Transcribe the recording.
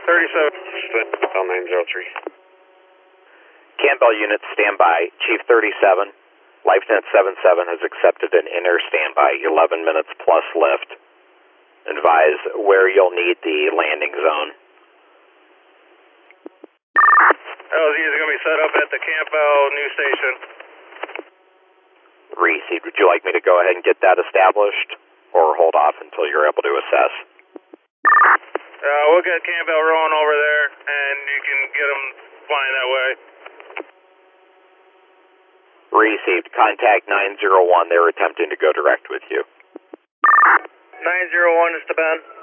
37, Bell 903. Campbell units standby. Chief 37, LifeNet 77 has accepted an inner standby, 11 minutes plus lift. Advise where you'll need the landing zone. LZ is going to be set up at the Campbell new station. Received. Would you like me to go ahead and get that established, or hold off until you're able to assess? We'll get Campbell rolling over there, and you can get them flying that way. Received. Contact 901. They're attempting to go direct with you. 901 is to Ben.